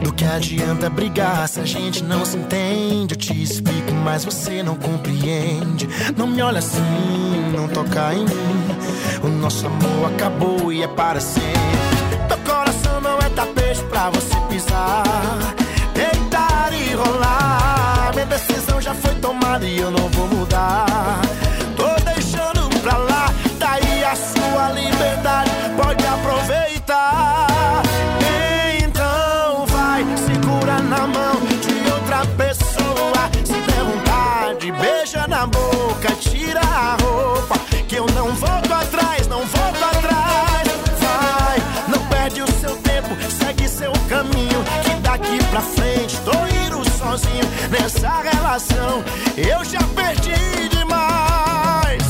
Do que adianta brigar se a gente não se entende? Eu te explico, mas você não compreende. Não me olha assim, não toca em mim. O nosso amor acabou e é para sempre. Teu coração não é tapete pra você pisar, deitar e rolar. Minha decisão já foi tomada e eu não vou mudar. Tô deixando pra lá, daí a sua liberdade, pode aproveitar. Então vai, segura na mão de outra pessoa. Se der vontade, beija na boca, tira a roupa, que eu não volto atrás, não volto atrás. Vai, não perde o seu tempo, segue seu caminho, que daqui pra frente tô indo sozinho. Nessa relação eu já perdi demais.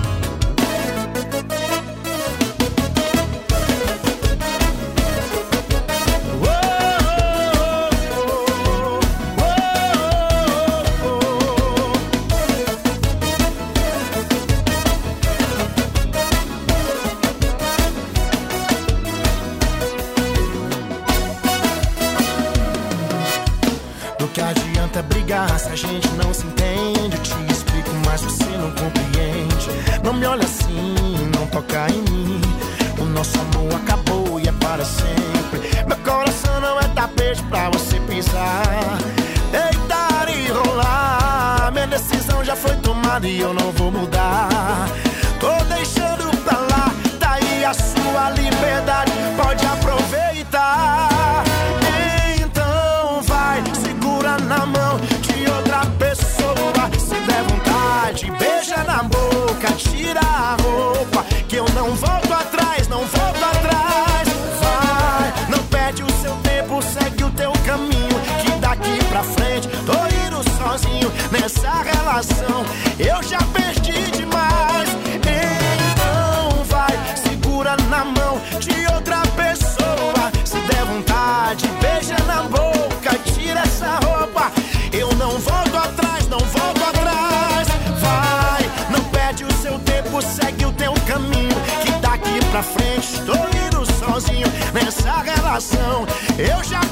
Do que adianta brigar se a gente não se entende? Eu te explico, mas você não compreende. Não me olha assim, não toca em mim. O nosso amor acabou e é para sempre. Meu coração não é tapete pra você pisar, deitar e rolar. Minha decisão já foi tomada e eu não vou mudar. Tô deixando pra lá, daí a sua liberdade, pode aproveitar. Então vai, segura na mão de outra pessoa. Se der vontade, beija na boca, tira a roupa, que eu não volto atrás, não volto atrás. Vai, não perde o seu tempo, segue o teu caminho, que daqui pra frente tô indo sozinho. Nessa relação eu já perdi demais. Então vai, segura na mão de outra pessoa. Se der vontade, beija na boca, tira essa roupa, eu não volto atrás, não volto atrás. Vai, não perde o seu tempo, segue o teu caminho, que daqui pra frente tô indo sozinho. Nessa relação eu já